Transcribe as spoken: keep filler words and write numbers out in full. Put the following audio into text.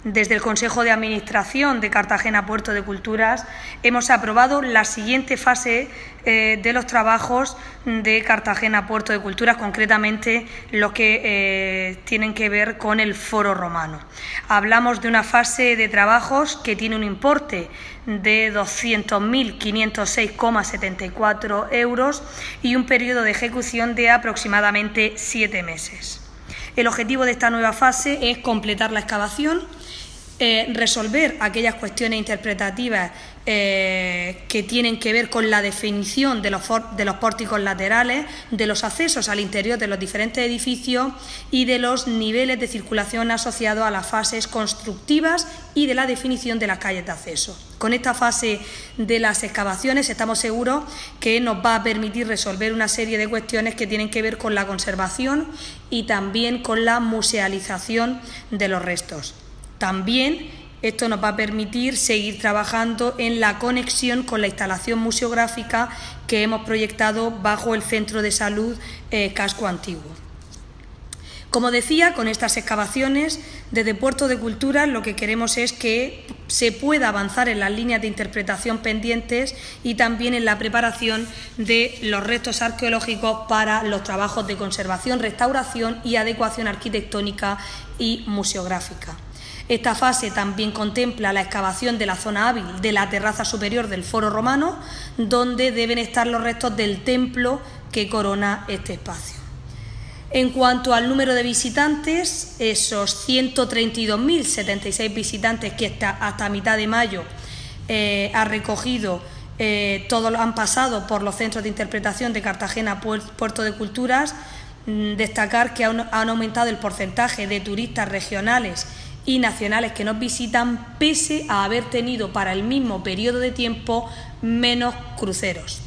desde el Consejo de Administración de Cartagena Puerto de Culturas hemos aprobado la siguiente fase eh, de los trabajos de Cartagena Puerto de Culturas, concretamente los que eh, tienen que ver con el Foro Romano. Hablamos de una fase de trabajos que tiene un importe de doscientos mil quinientos seis coma setenta y cuatro euros y un periodo de ejecución de aproximadamente siete meses. El objetivo de esta nueva fase es completar la excavación, eh, resolver aquellas cuestiones interpretativas eh, que tienen que ver con la definición de los, de los pórticos laterales, de los accesos al interior de los diferentes edificios y de los niveles de circulación asociados a las fases constructivas y de la definición de las calles de acceso. Con esta fase de las excavaciones estamos seguros que nos va a permitir resolver una serie de cuestiones que tienen que ver con la conservación y también con la musealización de los restos. También esto nos va a permitir seguir trabajando en la conexión con la instalación museográfica que hemos proyectado bajo el Centro de Salud eh, Casco Antiguo. Como decía, con estas excavaciones, desde Puerto de Culturas lo que queremos es que se pueda avanzar en las líneas de interpretación pendientes y también en la preparación de los restos arqueológicos para los trabajos de conservación, restauración y adecuación arquitectónica y museográfica. Esta fase también contempla la excavación de la zona hábil de la terraza superior del Foro Romano, donde deben estar los restos del templo que corona este espacio. En cuanto al número de visitantes, esos ciento treinta y dos mil setenta y seis visitantes que hasta, hasta mitad de mayo eh, ha recogido, eh, todos han pasado por los centros de interpretación de Cartagena Puerto de Culturas. Mm, destacar que han, han aumentado el porcentaje de turistas regionales y nacionales que nos visitan, pese a haber tenido para el mismo periodo de tiempo menos cruceros.